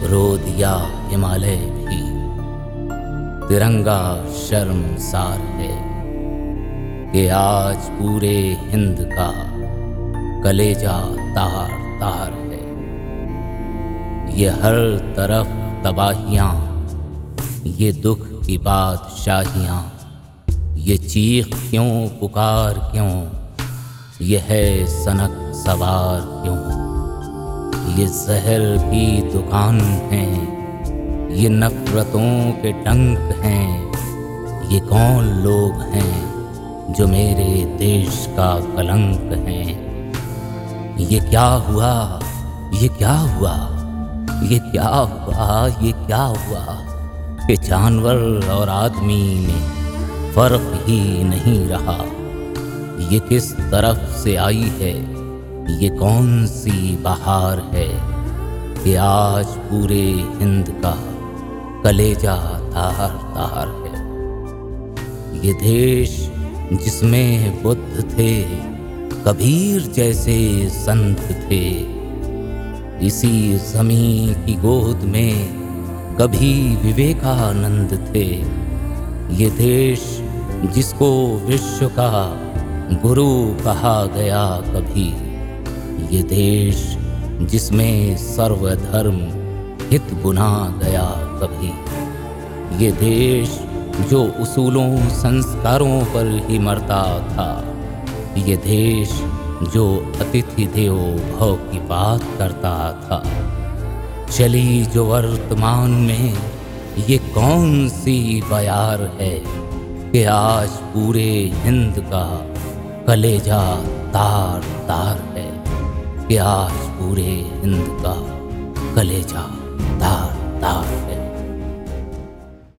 रो दिया हिमालय भी, तिरंगा शर्मसार है कि आज पूरे हिंद का कलेजा तार तार है। ये हर तरफ तबाहियां, ये दुख की बादशाहियां, ये चीख क्यों पुकार क्यों, ये है सनक सवार क्यों। ये जहर की दुकान है, ये नफरतों के डंक हैं। ये कौन लोग हैं जो मेरे देश का कलंक हैं। ये क्या हुआ, ये क्या हुआ, ये क्या हुआ, ये क्या हुआ कि जानवर और आदमी में फर्क ही नहीं रहा। ये किस तरफ से आई है, ये कौन सी बहार है कि आज पूरे हिंद का कलेजा तार तार है। ये देश जिसमें बुद्ध थे, कबीर जैसे संत थे, इसी ज़मीं की गोद में कभी विवेकानंद थे। ये देश जिसको विश्व का गुरु कहा गया कभी, ये देश जिसमें सर्वधर्म हित बुना गया कभी, ये देश जो उसूलों संस्कारों पर ही मरता था, ये देश जो अतिथि देवो भव की बात करता था। चली जो वर्तमान में ये कौन सी बयार है कि आज पूरे हिंद का कलेजा तार तार है, कि आज पूरे हिंद का कलेजा